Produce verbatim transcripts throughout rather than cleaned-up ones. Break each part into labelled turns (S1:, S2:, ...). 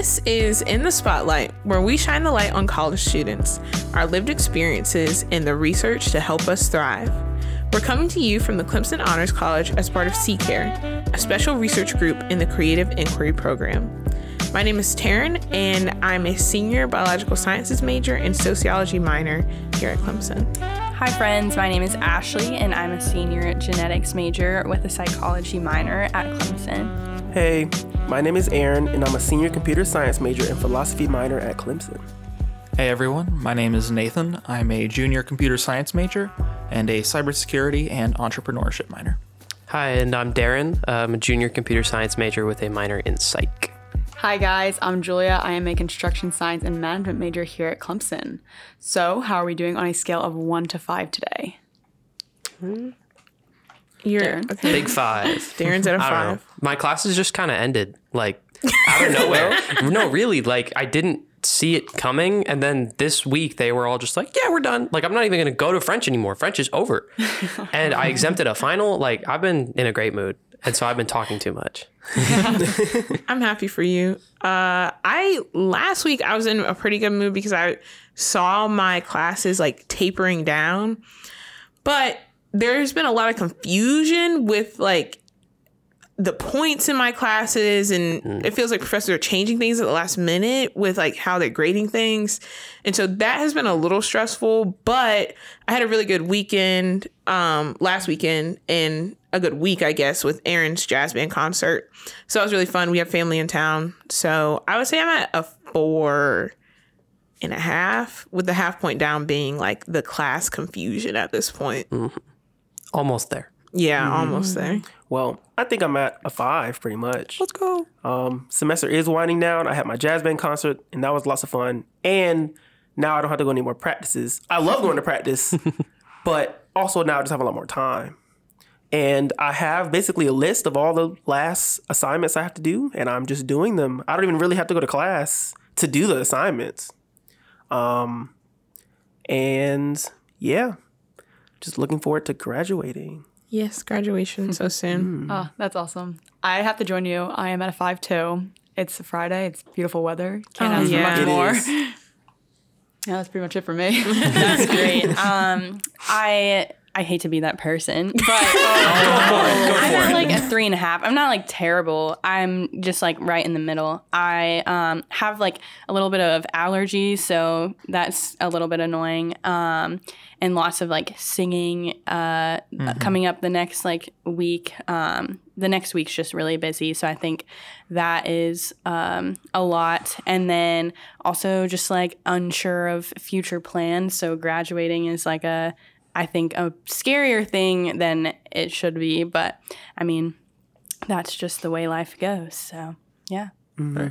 S1: This is In the Spotlight, where we shine the light on college students, our lived experiences, and the research to help us thrive. We're coming to you from the Clemson Honors College as part of C CARE, a special research group in the Creative Inquiry program. My name is Taryn, and I'm a senior biological sciences major and sociology minor here at Clemson.
S2: Hi friends, my name is Ashley, and I'm a senior genetics major with a psychology minor at Clemson.
S3: Hey, my name is Aaron, and I'm a senior computer science major and philosophy minor at Clemson.
S4: Hey everyone, my name is Nathan. I'm a junior computer science major and a cybersecurity and entrepreneurship minor.
S5: Hi, and I'm Darren. I'm a junior computer science major with a minor in psych.
S6: Hi guys, I'm Julia. I am a construction science and management major here at Clemson. So, how are we doing on a scale of one to five today?
S1: You're
S6: Darren?
S1: okay.
S5: Big five.
S1: Darren's at a
S5: I don't know.
S1: five.
S5: My classes just kind of ended, like, out of nowhere. No, really, like, I didn't see it coming. And then this week, they were all just like, yeah, we're done. Like, I'm not even going to go to French anymore. French is over. And I exempted a final. Like, I've been in a great mood. And so I've been talking too much.
S1: I'm happy for you. Uh, I last week I was in a pretty good mood because I saw my classes like tapering down, but there's been a lot of confusion with like the points in my classes, and mm. it feels like professors are changing things at the last minute with like how they're grading things, and so that has been a little stressful. But I had a really good weekend um, last weekend and a good week, I guess, with Aaron's jazz band concert. So it was really fun. We have family in town. So I would say I'm at a four and a half, with the half point down being like the class confusion at this point.
S5: Mm-hmm. Almost there.
S1: Yeah,
S3: Mm-hmm.
S1: almost there.
S3: Well, I think I'm at a five pretty much.
S5: Let's go.
S3: Um, semester is winding down. I had my jazz band concert, and that was lots of fun. And now I don't have to go any more practices. I love going to practice, but also now I just have a lot more time. And I have basically a list of all the last assignments I have to do, and I'm just doing them. I don't even really have to go to class to do the assignments. Um, and yeah, just looking forward to graduating.
S1: Yes, graduation so soon.
S6: Oh, that's awesome. I have to join you. I am at a five too. It's a Friday. It's beautiful weather. Can't
S1: Oh,
S6: ask
S1: yeah.
S6: for
S3: It
S6: much more.
S3: is.
S6: Yeah, that's pretty much it for me.
S2: That's great. Um, I I hate to be that person, but I'm at like a three and a half. I'm not like terrible. I'm just like right in the middle. I um, have like a little bit of allergies, so that's a little bit annoying. Um, and lots of like singing uh, mm-hmm. coming up the next like week. Um, the next week's just really busy, so I think that is um, a lot. And then also just like unsure of future plans. So graduating is like a I think a scarier thing than it should be, but I mean, that's just the way life goes. So, yeah.
S4: Mm-hmm.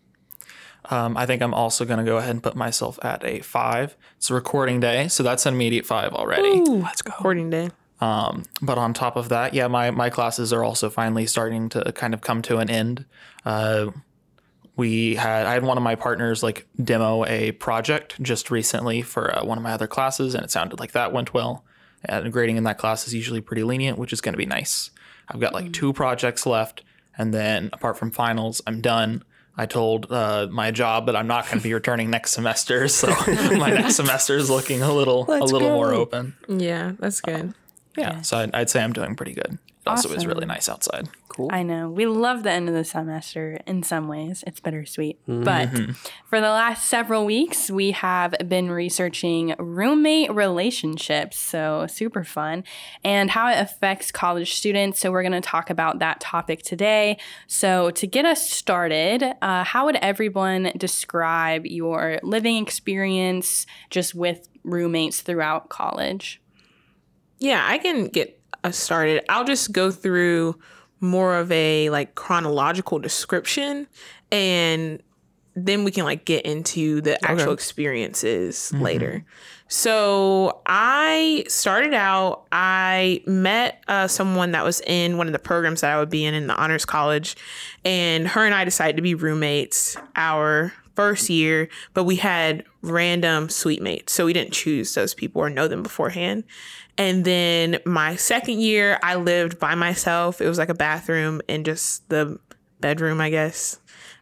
S4: Um, I think I'm also going to go ahead and put myself at a five. It's a recording day, so that's an immediate five already.
S1: Ooh, let's go. Recording day.
S4: Um, but on top of that, yeah, my, my classes are also finally starting to kind of come to an end. Uh, we had, I had one of my partners like demo a project just recently for uh, one of my other classes, and it sounded like that went well. And grading in that class is usually pretty lenient, which is going to be nice. I've got like mm. two projects left, and then apart from finals, I'm done. I told uh, my job that I'm not going to be returning next semester, so my next semester is looking a little
S1: Let's
S4: a little
S1: go.
S4: more open.
S1: Yeah, that's good.
S4: Uh, yeah, yeah, so I'd, I'd say I'm doing pretty good. It also
S2: Awesome.
S4: is really nice outside.
S3: Cool.
S2: I know. We love the end of the semester in some ways. It's bittersweet.
S4: Mm-hmm.
S2: But for the last several weeks, we have been researching roommate relationships. So super fun. And how it affects college students. So we're going to talk about that topic today. So to get us started, uh, how would everyone describe your living experience just with roommates throughout college?
S1: Yeah, I can get us started. I'll just go through more of a like chronological description, and then we can like get into the actual
S4: okay.
S1: experiences
S4: mm-hmm.
S1: later. So I started out, I met uh, someone that was in one of the programs that I would be in in the honors college, and her and I decided to be roommates our first year, but we had random suite mates. So we didn't choose those people or know them beforehand. And then my second year, I lived by myself. It was like a bathroom and just the bedroom, I guess.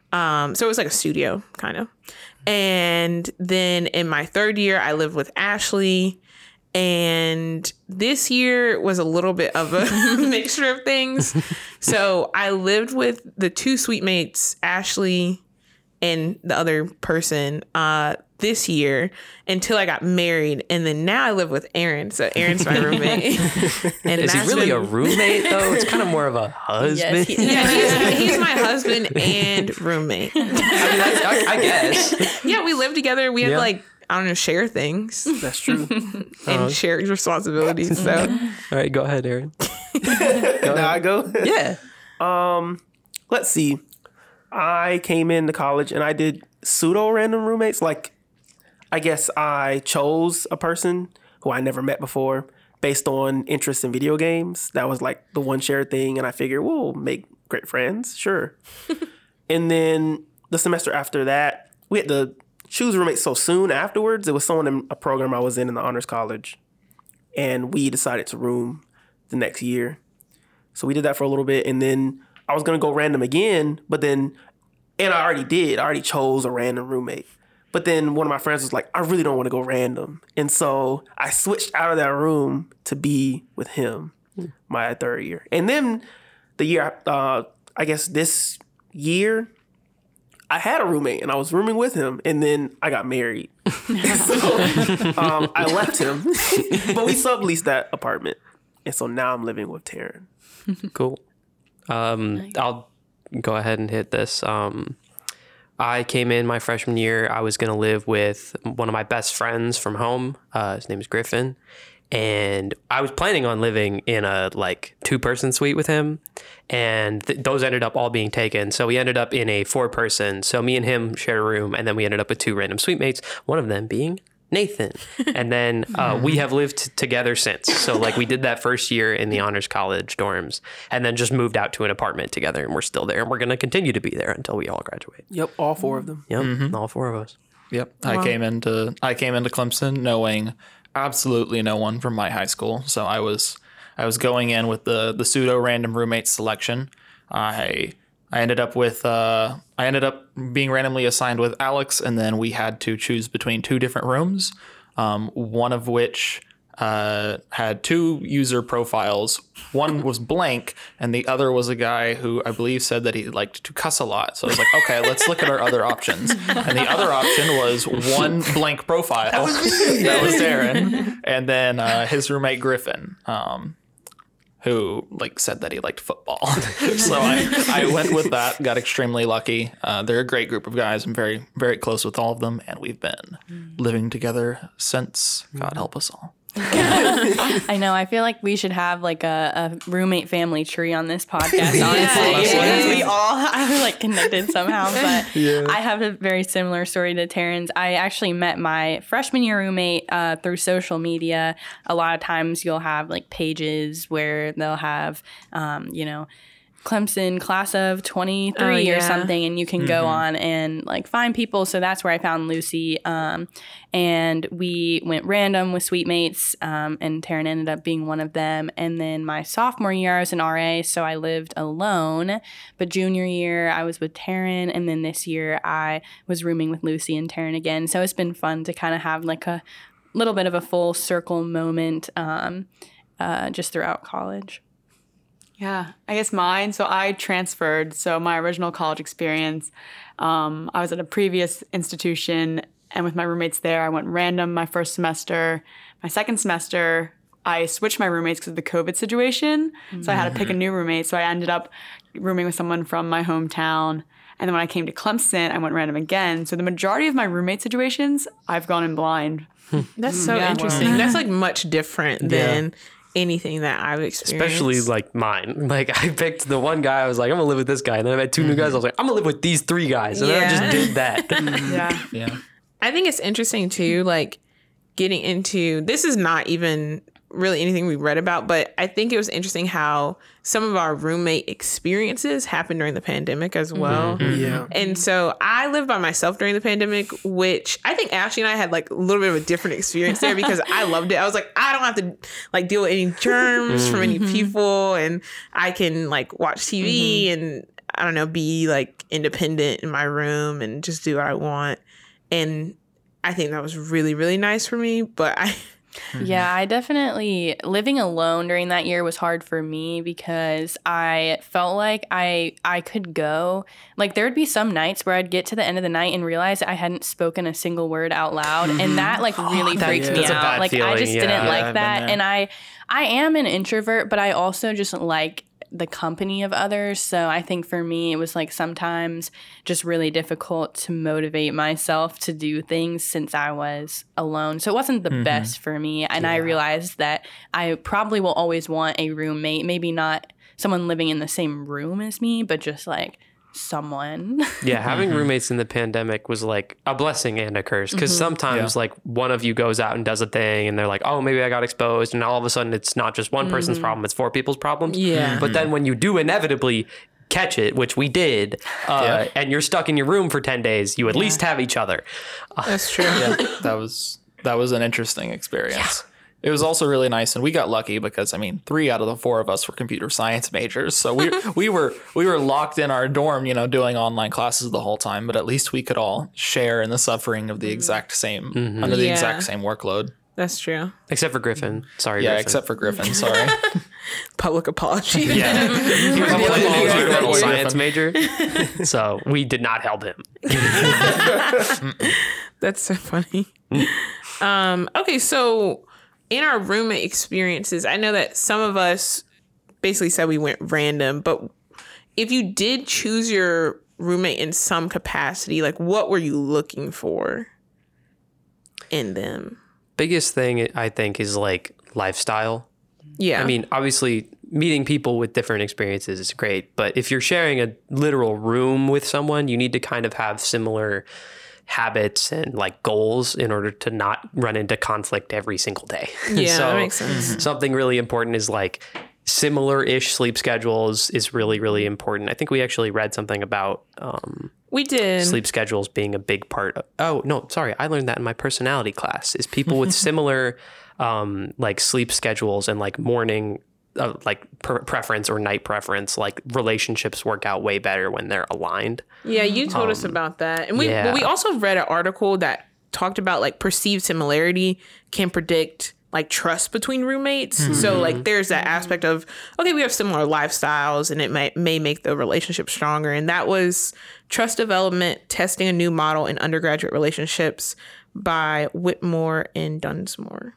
S1: Um, so it was like a studio kind of. And then in my third year, I lived with Ashley. And this year was a little bit of a mixture of things. So I lived with the two suite mates, Ashley and the other person, uh, this year until I got married. And then now I live with Aaron. So Aaron's my roommate. And
S5: Is he really
S1: been,
S5: a roommate though? It's kind of more of a husband.
S2: Yes, he-
S1: yeah, he's, he's my husband and roommate.
S5: I mean, that's, I, I guess.
S1: Yeah, we live together. We have
S5: Yeah.
S1: like, I don't know, share things
S3: That's true.
S1: and share responsibilities. So
S5: All right, go ahead, Aaron.
S3: Now I go.
S5: Yeah.
S3: Let's see. I came into college and I did pseudo random roommates. Like, I guess I chose a person who I never met before based on interest in video games. That was like the one shared thing. And I figured, we'll make great friends. Sure. And then the semester after that, we had to choose roommates so soon afterwards. It was someone in a program I was in in the honors college. And we decided to room the next year. So we did that for a little bit. And then I was going to go random again, but then, and I already did. I already chose a random roommate. But then one of my friends was like, I really don't want to go random. And so I switched out of that room to be with him my third year. And then the year, uh, I guess this year, I had a roommate and I was rooming with him. And then I got married. so um, I left him. But we subleased that apartment. And so now I'm living with Taryn.
S5: Cool. Um, I'll go ahead and hit this. Um, I came in my freshman year. I was going to live with one of my best friends from home. Uh, his name is Griffin. And I was planning on living in a like two person suite with him. And th- those ended up all being taken. So we ended up in a four person. So me and him shared a room. And then we ended up with two random suite mates, one of them being Nathan. And then uh, we have lived t- together since. So like we did that first year in the honors college dorms and then just moved out to an apartment together, and we're still there, and we're going to continue to be there until we all graduate.
S3: Yep, all four of them.
S5: Yep. All four of us.
S4: Yep. I came into I came into Clemson knowing absolutely no one from my high school. So I was I was going in with the the pseudo random roommate selection. I I ended up with uh, I ended up being randomly assigned with Alex, and then we had to choose between two different rooms, um, one of which uh, had two user profiles. One was blank, and the other was a guy who I believe said that he liked to cuss a lot. So I was like, okay, let's look at our other options. And the other option was one blank profile. That was, that was Darren, and then uh, his roommate Griffin. Um, who like said that he liked football. So I, I went with that, got extremely lucky. Uh, they're a great group of guys. I'm very, very close with all of them, and we've been living together since. God help us all.
S2: I know. I feel like we should have like a, a roommate family tree on this podcast, honestly.
S1: honestly.
S2: Because we all are like connected somehow. But I have a very similar story to Taryn's. I actually met my freshman year roommate uh, through social media. A lot of times you'll have like pages where they'll have, um, you know, Clemson class of twenty-three
S1: Oh, yeah.
S2: or something, and you can go on and like find people. So that's where I found Lucy. Um, and we went random with suite mates, um, and Taryn ended up being one of them. And then my sophomore year, I was an R A, so I lived alone. But junior year, I was with Taryn, and then this year I was rooming with Lucy and Taryn again. So it's been fun to kind of have like a little bit of a full circle moment um, uh, just throughout college.
S6: Yeah, I guess mine. So I transferred. So my original college experience, um, I was at a previous institution, and with my roommates there, I went random my first semester. My second semester, I switched my roommates because of the COVID situation. So I had to pick a new roommate. So I ended up rooming with someone from my hometown. And then when I came to Clemson, I went random again. So the majority of my roommate situations, I've gone in blind.
S1: that's so
S6: Yeah.
S1: interesting. That's like much different than anything that I've experienced.
S5: Especially like mine. Like I picked the one guy, I was like, I'm gonna live with this guy. And then I met two new guys, I was like, I'm gonna live with these three guys. And then I
S1: Yeah.
S5: just did that.
S6: Yeah.
S4: Yeah.
S1: I think it's interesting too, like getting into this is not even really anything we read about, but I think it was interesting how some of our roommate experiences happened during the pandemic as well.
S3: Yeah.
S1: And so I lived by myself during the pandemic, which I think Ashley and I had like a little bit of a different experience there because I loved it. I was like, I don't have to like deal with any germs from any people, and I can like watch T V and I don't know, be like independent in my room and just do what I want. And I think that was really, really nice for me. But I,
S2: Yeah, I definitely, living alone during that year was hard for me because I felt like I I could go, like there would be some nights where I'd get to the end of the night and realize I hadn't spoken a single word out loud. And that like really
S5: that-
S2: freaked me
S5: that's a
S2: out.
S5: bad
S2: Like I
S5: feeling,
S2: just
S5: yeah.
S2: didn't
S5: Yeah,
S2: like
S4: I've been
S2: that.
S4: there.
S2: And I I am an introvert, but I also just like the company of others. So I think for me, it was like sometimes just really difficult to motivate myself to do things since I was alone. So it wasn't the best for me. And I realized that I probably will always want a roommate, maybe not someone living in the same room as me, but just like someone.
S5: Yeah, having roommates in the pandemic was like a blessing and a curse because sometimes like one of you goes out and does a thing and they're like, oh, maybe I got exposed. And all of a sudden it's not just one person's problem, it's four people's problems.
S1: Yeah.
S5: But then when you do inevitably catch it, which we did, uh, and you're stuck in your room for ten days, you at least have each other.
S1: that's true.
S4: Yeah, that was that was an interesting experience. It was also really nice, and we got lucky because I mean, three out of the four of us were computer science majors, so we we were we were locked in our dorm, you know, doing online classes the whole time. But at least we could all share in the suffering of the exact same under the
S1: Yeah.
S4: exact same workload.
S1: That's true.
S5: Except for Griffin. Sorry,
S4: Yeah,
S5: Griffin.
S4: except for Griffin. Sorry.
S1: Public apology.
S5: Yeah. He was a
S4: Public apology to
S5: political
S4: Griffin.
S5: science major. So we did not help him.
S1: That's so funny. um, okay, so in our roommate experiences, I know that some of us basically said we went random, but if you did choose your roommate in some capacity, like what were you looking for in them?
S5: Biggest thing I think is like lifestyle.
S1: Yeah.
S5: I mean, obviously, meeting people with different experiences is great, but if you're sharing a literal room with someone, you need to kind of have similar habits and like goals in order to not run into conflict every single day.
S1: yeah,
S5: so
S1: that makes sense.
S5: something really important is like similar-ish sleep schedules is really, really important. I think we actually read something about um,
S1: We did.
S5: sleep schedules being a big part of, oh no sorry I learned that in my personality class, is people with similar um like sleep schedules and like morning uh, like per- preference or night preference, like relationships work out way better when they're aligned.
S1: Yeah, you told us about that. And we
S5: yeah.
S1: but we also read an article that talked about like perceived similarity can predict like trust between roommates. So like there's that aspect of, okay, we have similar lifestyles and it may may make the relationship stronger. And that was Trust Development, Testing a New Model in Undergraduate Relationships by Whitmore and Dunsmore.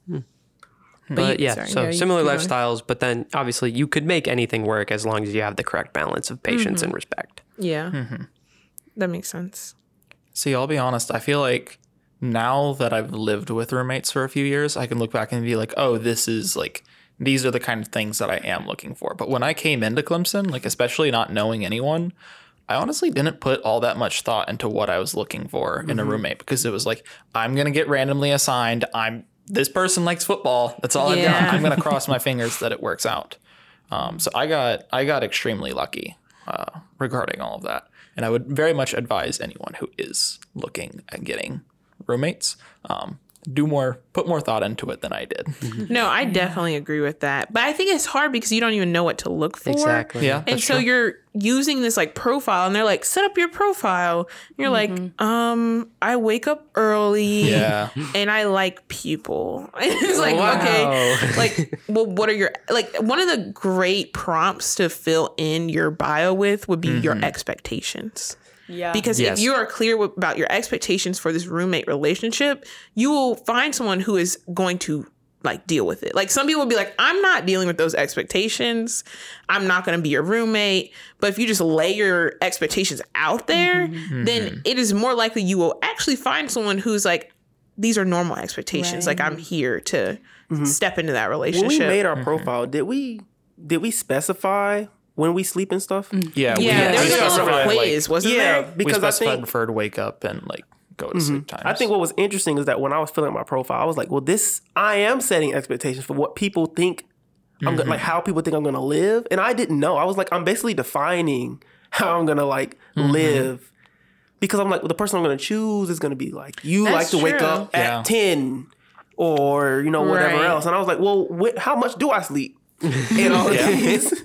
S5: But
S1: you-
S5: yeah,
S1: sorry,
S5: so
S1: yeah, you
S5: similar
S1: keep going.
S5: lifestyles, but then obviously you could make anything work as long as you have the correct balance of patience and respect.
S1: Yeah. That makes sense.
S4: See, I'll be honest. I feel like now that I've lived with roommates for a few years, I can look back and be like, oh, this is like, these are the kind of things that I am looking for. But when I came into Clemson, like especially not knowing anyone, I honestly didn't put all that much thought into what I was looking for in a roommate, because it was like, I'm going to get randomly assigned. I'm this person likes football. That's all I've
S1: Yeah.
S4: got. I'm going to cross my fingers that it works out. Um, so I got I got extremely lucky uh, regarding all of that. And I would very much advise anyone who is looking at getting roommates, um, do more, put more thought into it than I did.
S1: No, I definitely agree with that. But I think it's hard because you don't even know what to look for.
S5: Exactly.
S4: Yeah,
S1: And
S4: that's
S1: so
S4: true.
S1: you're using this like profile and they're like, set up your profile. And you're like, um, I wake up early
S4: Yeah.
S1: and I like people. It's like,
S5: Wow.
S1: okay, like, well, what are your, like, one of the great prompts to fill in your bio with would be your expectations.
S6: Yeah.
S1: Because
S5: Yes.
S1: if you are clear with, about your expectations for this roommate relationship, you will find someone who is going to like deal with it. Like some people will be like, I'm not dealing with those expectations. I'm not going to be your roommate. But if you just lay your expectations out there, then it is more likely you will actually find someone who's like, these are normal expectations. Like I'm here to step into that
S3: When
S1: relationship.
S3: we made our profile, did we did we specify when we sleep and stuff?
S4: Yeah. we-
S1: yeah, there
S4: we
S1: was like a
S4: specified,
S1: little
S4: like,
S1: quiz, wasn't
S3: Yeah,
S1: there?
S4: we
S3: because I
S4: specified
S3: think
S4: preferred wake up and like go to sleep times.
S3: I think what was interesting is that when I was filling out my profile, I was like, well, this I am setting expectations for what people think I'm gonna, like how people think I'm gonna live, and I didn't know. I was like, I'm basically defining how I'm gonna like live, because I'm like, well, the person I'm gonna choose is gonna be like, you
S1: That's
S3: like to wake
S1: true.
S3: up
S4: Yeah.
S3: at ten, or you know whatever
S1: Right.
S3: else, and I was like, well, wh- how much do I sleep? And all of these.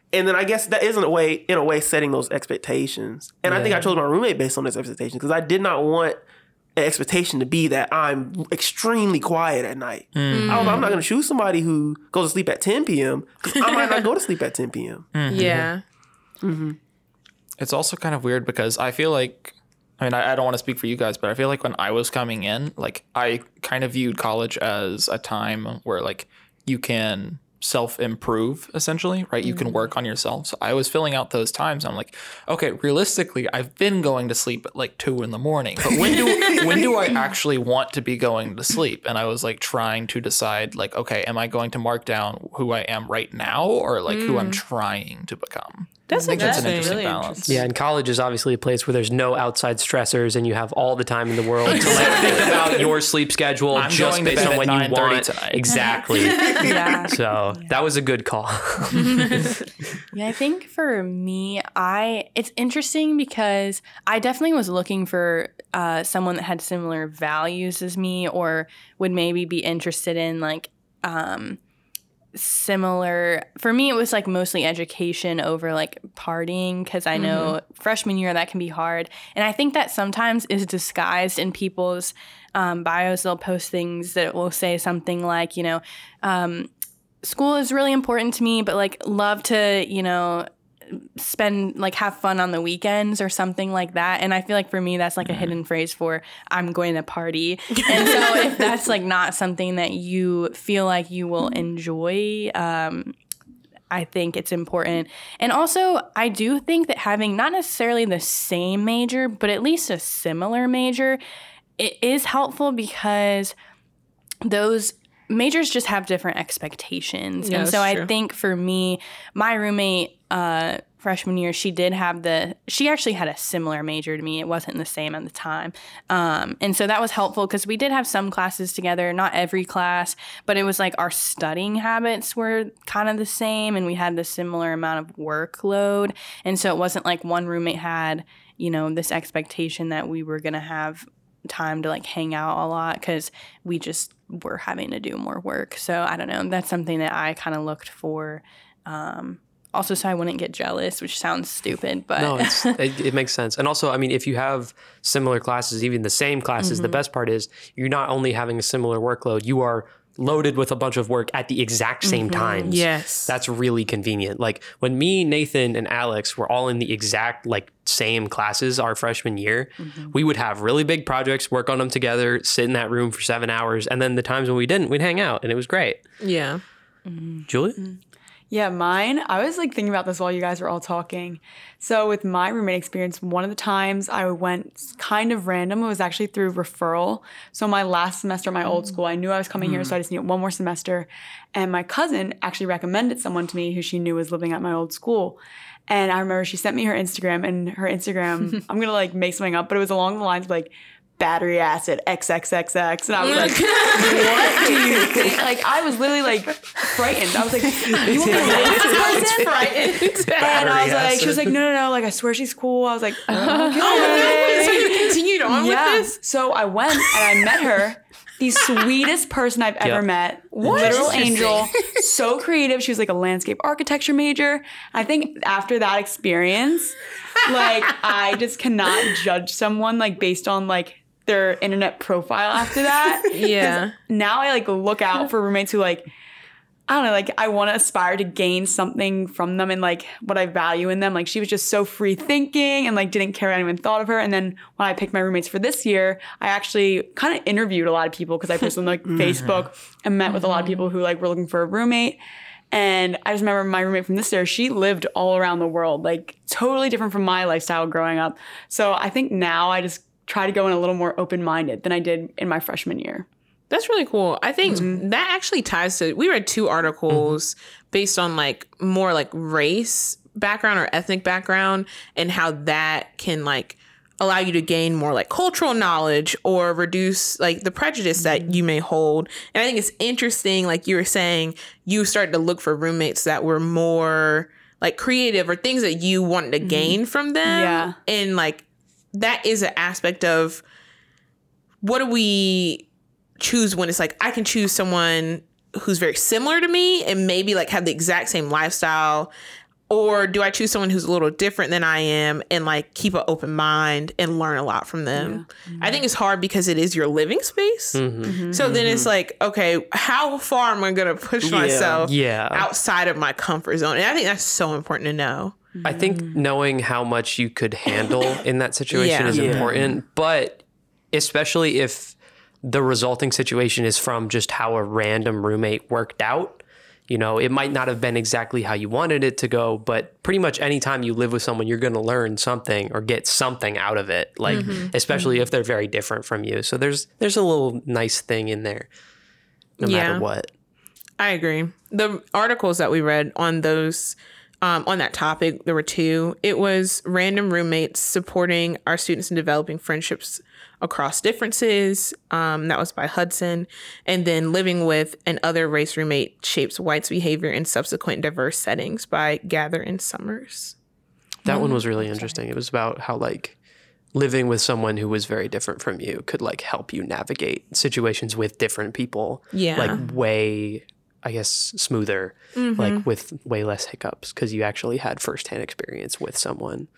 S3: And then I guess that is in a way, in a way, setting those expectations. And I think I chose my roommate based on those expectations because I did not want an expectation to be that I'm extremely quiet at night. Mm. I was, I'm not going to choose somebody who goes to sleep at ten p.m. because I might not go to sleep at ten p.m.
S1: Mm-hmm. Yeah.
S3: Mm-hmm.
S4: It's also kind of weird because I feel like, I mean, I, I don't want to speak for you guys, but I feel like when I was coming in, like I kind of viewed college as a time where like you can self-improve essentially, right? You can work on yourself. So I was filling out those times. I'm like, okay, realistically, I've been going to sleep at like two in the morning, but when do when do I actually want to be going to sleep? And I was like trying to decide like, okay, am I going to mark down who I am right now or like mm. who I'm trying to become?
S1: That's,
S4: I think that's an
S1: really
S4: interesting
S1: interesting
S4: balance.
S5: Yeah, and college is obviously a place where there's no outside stressors and you have all the time in the world to like think about your sleep schedule
S4: I'm
S5: just based on when you want.
S4: Tonight.
S5: Exactly.
S2: Yeah.
S5: So yeah. That was a good call.
S2: Yeah, I think for me, I it's interesting because I definitely was looking for uh, someone that had similar values as me or would maybe be interested in like um, similar. For me, it was like mostly education over like partying because I know mm-hmm. freshman year that can be hard. And I think that sometimes is disguised in people's um, bios. They'll post things that will say something like, you know, um, school is really important to me, but like love to, you know, spend like have fun on the weekends or something like that. And I feel like for me that's like a hidden phrase for I'm going to party. And so if that's like not something that you feel like you will enjoy, um I think it's important. And also I do think that having not necessarily the same major but at least a similar major, it is helpful because those majors just have different expectations.
S1: Yeah,
S2: and so
S1: true.
S2: I think for me, my roommate uh, freshman year, she did have the, she actually had a similar major to me. It wasn't the same at the time. Um, and so that was helpful because we did have some classes together, not every class, but it was like our studying habits were kind of the same and we had the similar amount of workload. And so it wasn't like one roommate had, you know, this expectation that we were going to have time to like hang out a lot because we just were having to do more work. So I don't know. That's something that I kind of looked for. Um, also, so I wouldn't get jealous, which sounds stupid, but
S5: no, it's, it, it makes sense. And also, I mean, if you have similar classes, even the same classes, mm-hmm. the best part is you're not only having a similar workload, you are loaded with a bunch of work at the exact same mm-hmm. times.
S1: Yes.
S5: That's really convenient. Like when me, Nathan, and Alex were all in the exact like same classes our freshman year, mm-hmm. we would have really big projects, work on them together, sit in that room for seven hours. And then the times when we didn't, we'd hang out and it was great.
S1: Yeah.
S5: Mm-hmm. Julia?
S6: Mm-hmm. Yeah, mine, I was like thinking about this while you guys were all talking. So with my roommate experience, one of the times I went kind of random, it was actually through referral. So my last semester at my old school, I knew I was coming mm. here, so I just needed one more semester. And my cousin actually recommended someone to me who she knew was living at my old school. And I remember she sent me her Instagram, and her Instagram, I'm going to like make something up, but it was along the lines of like, battery acid X X X X, and I was like, what do you think? Like, I was literally like frightened. I was like, you want to live with this person?
S1: Frightened.
S6: And I was like, she was like, no, no, no, like, I swear she's cool. I was like, okay.
S1: Oh, no. So you continued on
S6: yeah.
S1: with this?
S6: So I went and I met her. The sweetest person I've ever
S5: yep.
S6: met. What? Literal angel. So creative. She was like a landscape architecture major. I think after that experience, like, I just cannot judge someone like based on like their internet profile after that.
S1: Yeah.
S6: Now I like look out for roommates who like, I don't know, like I want to aspire to gain something from them and like what I value in them. Like she was just so free thinking and like didn't care what anyone thought of her. And then when I picked my roommates for this year, I actually kind of interviewed a lot of people because I posted on like Facebook and met with a lot of people who like were looking for a roommate. And I just remember my roommate from this year, she lived all around the world, like totally different from my lifestyle growing up. So I think now I just try to go in a little more open-minded than I did in my freshman year.
S1: That's really cool. I think
S6: mm-hmm.
S1: that actually ties to, we read two articles mm-hmm. based on like more like race background or ethnic background and how that can like allow you to gain more like cultural knowledge or reduce like the prejudice mm-hmm. that you may hold. And I think it's interesting, like you were saying, you started to look for roommates that were more like creative or things that you wanted to mm-hmm. gain from them.
S6: Yeah.
S1: And like that is an aspect of what do we choose when it's like I can choose someone who's very similar to me and maybe like have the exact same lifestyle Or do I choose someone who's a little different than I am and like keep an open mind and learn a lot from them? Yeah. Mm-hmm. I think it's hard because it is your living space. Mm-hmm. Mm-hmm. So then it's like, okay, how far am I going to push yeah. myself
S5: yeah.
S1: outside of my comfort zone? And I think that's so important to know.
S5: I think knowing how much you could handle in that situation yeah. is yeah. important, but especially if the resulting situation is from just how a random roommate worked out. You know, it might not have been exactly how you wanted it to go, but pretty much anytime you live with someone, you're going to learn something or get something out of it, like mm-hmm. especially mm-hmm. if they're very different from you. So there's there's a little nice thing in there, no yeah. matter what.
S1: I agree. The articles that we read on those, um, on that topic, there were two. It was random roommates supporting our students in developing friendships across differences. Um, that was by Hudson. And then living with an other race roommate shapes whites' behavior in subsequent diverse settings by Gather and Summers.
S5: That mm. one was really interesting. It was about how like living with someone who was very different from you could like help you navigate situations with different people.
S1: Yeah.
S5: Like way, I guess, smoother, mm-hmm. like with way less hiccups because you actually had firsthand experience with someone.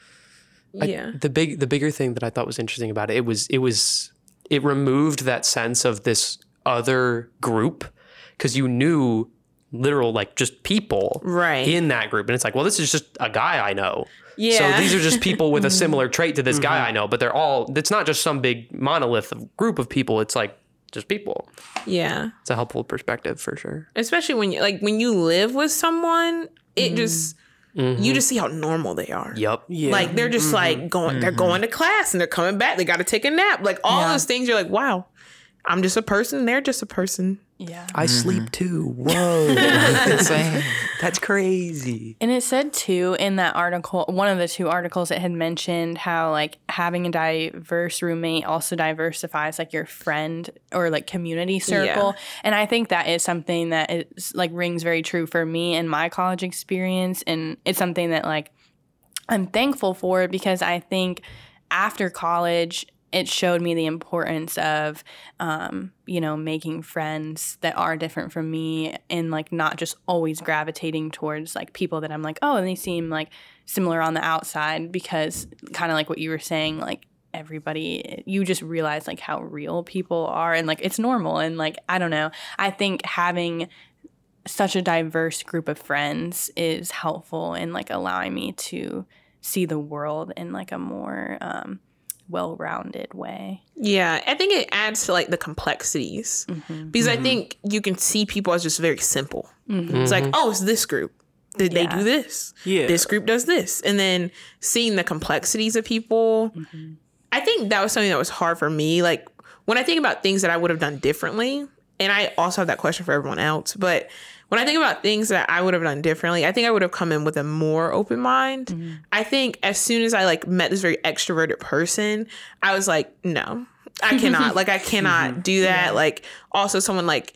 S1: Yeah.
S5: I, the big, the bigger thing that I thought was interesting about it, it was, it was, it removed that sense of this other group because you knew literal like just people
S1: right.
S5: in that group, and it's like, well, this is just a guy I know.
S1: Yeah.
S5: So these are just people with a similar trait to this mm-hmm. guy I know, but they're all. It's not just some big monolith of group of people. It's like just people.
S1: Yeah.
S5: It's a helpful perspective for sure.
S1: Especially when you like when you live with someone, it mm. just. Mm-hmm. You just see how normal they are.
S5: Yep.
S1: Yeah. Like they're just mm-hmm. like going, mm-hmm. they're going to class and they're coming back. They got to take a nap. Like all yeah. those things. You're like, wow, I'm just a person. They're just a person.
S2: Yeah.
S5: I mm-hmm. sleep too. Whoa. That's, that's crazy.
S2: And it said too in that article, one of the two articles, it had mentioned how like having a diverse roommate also diversifies like your friend or like community circle. Yeah. And I think that is something that is like rings very true for me in my college experience. And it's something that like I'm thankful for because I think after college, it showed me the importance of, um, you know, making friends that are different from me and like not just always gravitating towards like people that I'm like, oh, and they seem like similar on the outside because kind of like what you were saying, like everybody, you just realize like how real people are and like it's normal. And like, I don't know, I think having such a diverse group of friends is helpful in like allowing me to see the world in like a more, um, well-rounded way.
S1: Yeah, I think it adds to like the complexities mm-hmm. because mm-hmm. I think you can see people as just very simple. Mm-hmm. It's like, oh, it's this group. Did yeah. they do this?
S3: Yeah.
S1: This group does this. And then seeing the complexities of people, mm-hmm. I think that was something that was hard for me. Like when I think about things that I would have done differently, and I also have that question for everyone else, but when I think about things that I would have done differently, I think I would have come in with a more open mind. Mm-hmm. I think as soon as I like met this very extroverted person, I was like, no, I cannot. like I cannot do that. Yeah. Like also someone like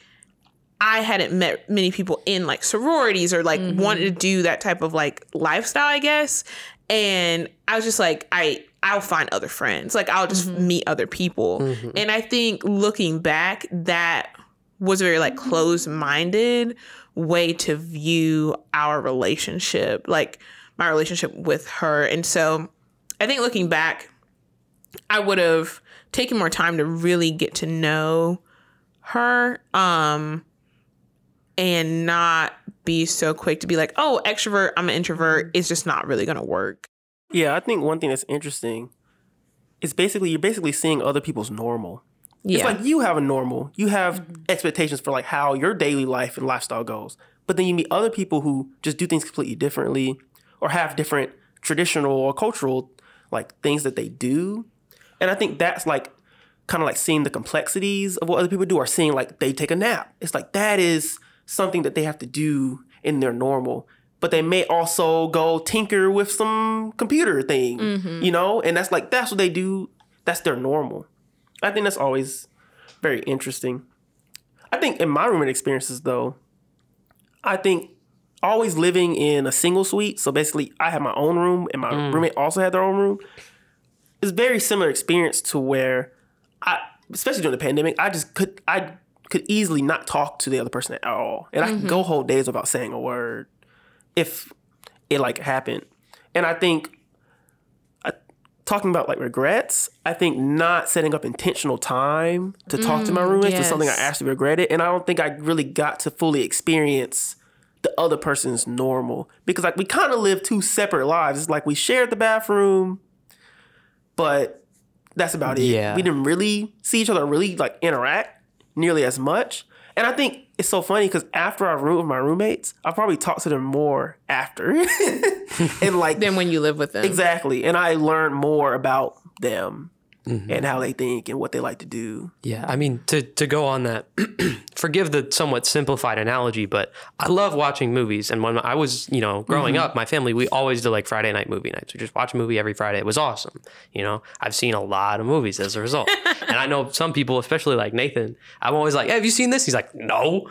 S1: I hadn't met many people in like sororities or like mm-hmm. wanted to do that type of like lifestyle, I guess. And I was just like, I I'll find other friends. Like I'll just mm-hmm. meet other people. Mm-hmm. And I think looking back, that was very like closed-minded way to view our relationship, like my relationship with her. And so I think looking back, I would have taken more time to really get to know her um, and not be so quick to be like, oh, extrovert, I'm an introvert. It's just not really going to work.
S3: Yeah, I think one thing that's interesting is basically you're basically seeing other people's normal. Yeah. It's like you have a normal. You have mm-hmm. expectations for like how your daily life and lifestyle goes. But then you meet other people who just do things completely differently or have different traditional or cultural like things that they do. And I think that's like kind of like seeing the complexities of what other people do or seeing like they take a nap. It's like that is something that they have to do in their normal. But they may also go tinker with some computer thing, mm-hmm. you know? And that's like, that's what they do. That's their normal. I think that's always very interesting. I think in my roommate experiences, though, I think always living in a single suite, so basically I had my own room and my mm. roommate also had their own room, is very similar experience to where I, especially during the pandemic, I just could I could easily not talk to the other person at all, and mm-hmm. I could go whole days without saying a word. If it like happened. And I think I, talking about like regrets, I think not setting up intentional time to mm, talk to my roommates yes. was something I actually regretted. And I don't think I really got to fully experience the other person's normal, because like we kind of live two separate lives. It's like we shared the bathroom, but that's about it.
S5: Yeah.
S3: We didn't really see each other really like interact nearly as much. And I think it's so funny because after I room with my roommates, I probably talk to them more after. And like
S1: than when you live with them.
S3: Exactly. And I learn more about them. Mm-hmm. And how they think and what they like to do.
S5: Yeah, I mean, to, to go on that, forgive the somewhat simplified analogy, but I love watching movies. And when I was, you know, growing mm-hmm. up, my family, we always did like Friday night movie nights. We just watch a movie every Friday. It was awesome. You know, I've seen a lot of movies as a result. And I know some people, especially like Nathan, I'm always like, hey, have you seen this? He's like, no.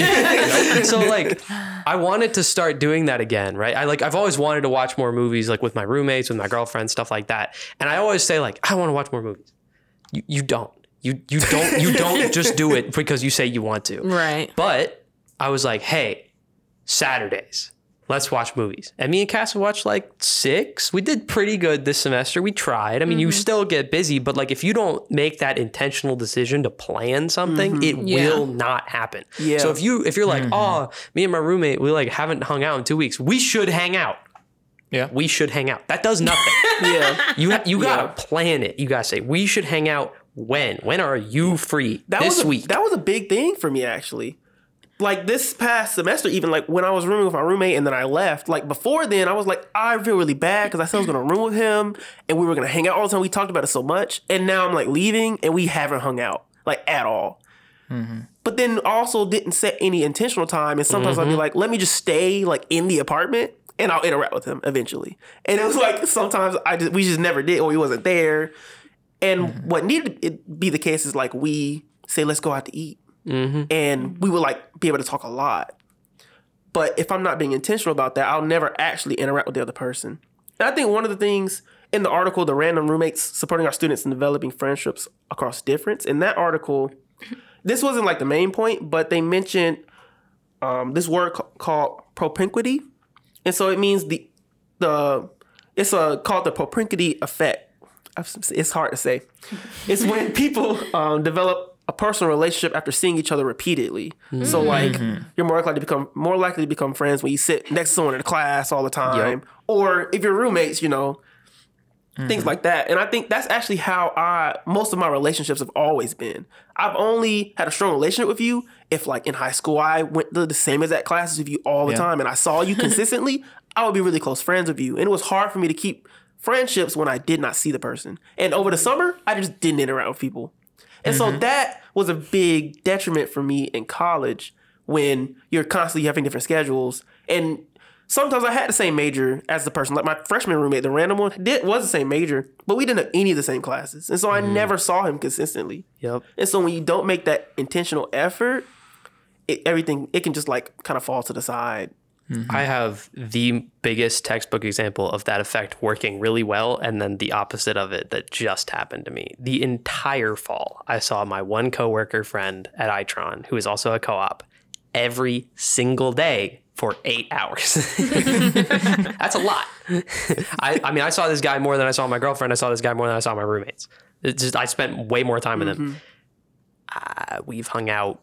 S5: So like, I wanted to start doing that again, right? I like, I've always wanted to watch more movies, like with my roommates, with my girlfriends, stuff like that. And I always say like, I want to watch more movies. You you don't. You you don't you don't just do it because you say you want to.
S1: Right.
S5: But I was like, hey, Saturdays, let's watch movies. And me and Cass watched like six. We did pretty good this semester. We tried. I mean, mm-hmm. you still get busy, but like if you don't make that intentional decision to plan something, mm-hmm. it yeah. will not happen. Yeah. So if you if you're like, mm-hmm. oh, me and my roommate, we like haven't hung out in two weeks. We should hang out. Yeah, we should hang out. That does nothing. yeah, you ha- you gotta yeah. plan it. You gotta say we should hang out when. When are you free
S3: that
S5: this
S3: was a,
S5: week?
S3: That was a big thing for me actually. Like this past semester, even like when I was rooming with my roommate and then I left. Like before then, I was like, I feel really bad because I said I was gonna room with him and we were gonna hang out all the time. We talked about it so much, and now I'm like leaving and we haven't hung out like at all. Mm-hmm. But then also didn't set any intentional time, and sometimes mm-hmm. I'd be like, let me just stay like in the apartment. And I'll interact with him eventually. And it was like sometimes I just, we just never did, or he wasn't there. And mm-hmm. what needed to be the case is like we say, let's go out to eat. Mm-hmm. And we would like be able to talk a lot. But if I'm not being intentional about that, I'll never actually interact with the other person. And I think one of the things in the article, The Random Roommates Supporting Our Students in Developing Friendships Across Difference, in that article, this wasn't like the main point, but they mentioned um, this word ca- called propinquity. And so it means the the it's a called the propinquity effect. It's hard to say. It's when people um, develop a personal relationship after seeing each other repeatedly. Mm-hmm. So like you're more likely to become more likely to become friends when you sit next to someone in the class all the time, yep. or if you're roommates, you know, mm-hmm. things like that. And I think that's actually how I most of my relationships have always been. I've only had a strong relationship with you if like in high school I went to the same exact classes with you all the yeah. time and I saw you consistently, I would be really close friends with you. And it was hard for me to keep friendships when I did not see the person. And over the summer, I just didn't interact with people. And mm-hmm. so that was a big detriment for me in college when you're constantly having different schedules. And sometimes I had the same major as the person. Like my freshman roommate, the random one, did was the same major, but we didn't have any of the same classes. And so I mm. never saw him consistently.
S5: Yep.
S3: And so when you don't make that intentional effort, it, everything, it can just like kind of fall to the side.
S5: Mm-hmm. I have the biggest textbook example of that effect working really well, and then the opposite of it that just happened to me. The entire fall, I saw my one coworker friend at Itron, who is also a co-op, every single day for eight hours. That's a lot. I, I mean, I saw this guy more than I saw my girlfriend. I saw this guy more than I saw my roommates. It's just I spent way more time with mm-hmm. him. Uh, we've hung out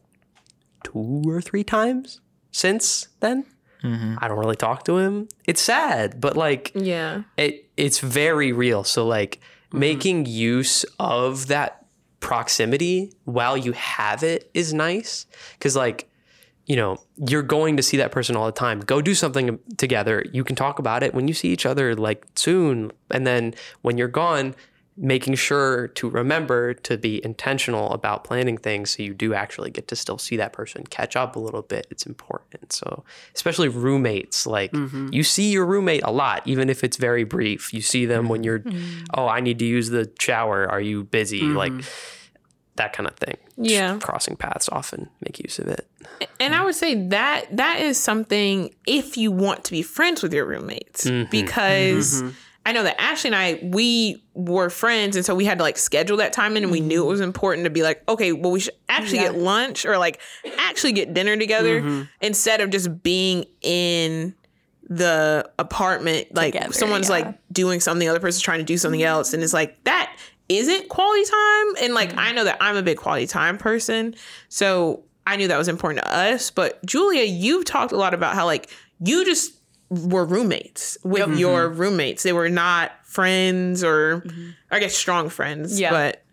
S5: two or three times since then. Mm-hmm. I don't really talk to him. It's sad, but like,
S1: yeah,
S5: it it's very real. So like mm-hmm. making use of that proximity while you have it is nice. Cause like, you know, you're going to see that person all the time. Go do something together. You can talk about it when you see each other like soon. And then when you're gone, making sure to remember to be intentional about planning things so you do actually get to still see that person, catch up a little bit. It's important. So especially roommates, like mm-hmm. you see your roommate a lot, even if it's very brief. You see them when you're, mm-hmm. oh, I need to use the shower. Are you busy? Mm-hmm. Like that kind of thing.
S1: Yeah.
S5: Just crossing paths often, make use of it.
S1: And I would say that that is something if you want to be friends with your roommates, mm-hmm. because mm-hmm. I know that Ashley and I, we were friends. And so we had to like schedule that time in, and we knew it was important to be like, okay, well, we should actually yeah. get lunch or like actually get dinner together mm-hmm. instead of just being in the apartment, like
S2: Together,
S1: someone's
S2: yeah.
S1: like doing something, the other person's trying to do something else, and it's like that isn't quality time. And like I know that I'm a big quality time person, so I knew that was important to us. But Julia, you've talked a lot about how like you just were roommates with
S6: Yep.
S1: your roommates. They were not friends or I guess strong friends.
S6: Yeah.
S1: But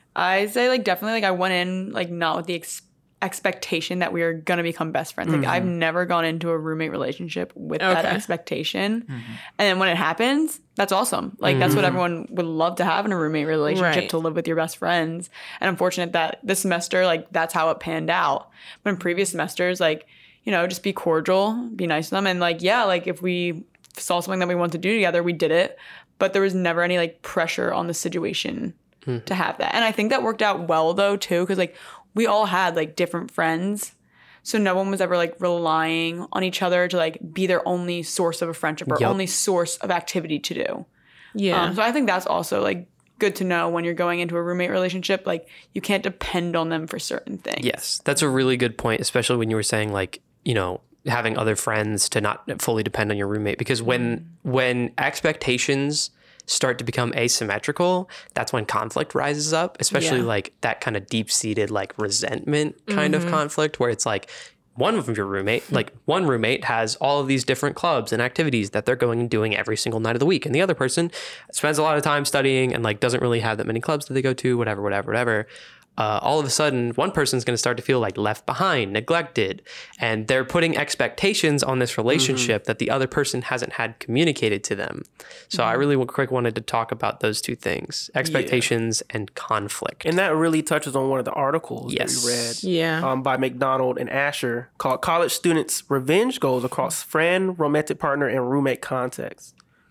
S6: I say like definitely like I went in like not with the ex- expectation that we were gonna become best friends. Like I've never gone into a roommate relationship with that
S1: Okay.
S6: expectation. And then when it happens, that's awesome. Like that's what everyone would love to have in a roommate relationship,
S1: Right.
S6: to live with your best friends. And I'm fortunate that this semester, like that's how it panned out. But in previous semesters, like, you know, just be cordial, be nice to them. And like, yeah, like if we saw something that we wanted to do together, we did it. But there was never any like pressure on the situation to have that. And I think that worked out well though too, because like we all had like different friends. So no one was ever like relying on each other to like be their only source of a friendship or
S5: Yup.
S6: only source of activity to do.
S1: yeah.
S6: Um, so I think that's also like good to know when you're going into a roommate relationship. Like you can't depend on them for certain things.
S5: Yes, that's a really good point, especially when you were saying like, you know, having other friends to not fully depend on your roommate, because when when expectations start to become asymmetrical, that's when conflict rises up, especially
S1: Yeah.
S5: like that kind of deep-seated like resentment kind of conflict where it's like one of your roommate, like one roommate has all of these different clubs and activities that they're going and doing every single night of the week. And the other person spends a lot of time studying and like doesn't really have that many clubs that they go to, whatever, whatever, whatever. Uh, all of a sudden, one person's going to start to feel like left behind, neglected, and they're putting expectations on this relationship
S3: Mm-hmm.
S5: that the other person hasn't had communicated to them. So I really quick wanted to talk about those two things: expectations and conflict.
S3: And that really touches on one of the articles
S5: Yes.
S3: that we read
S1: Yeah.
S3: um, by McDonald and Asher called College Students' Revenge Goals Across Friend, Romantic Partner, and Roommate Contexts.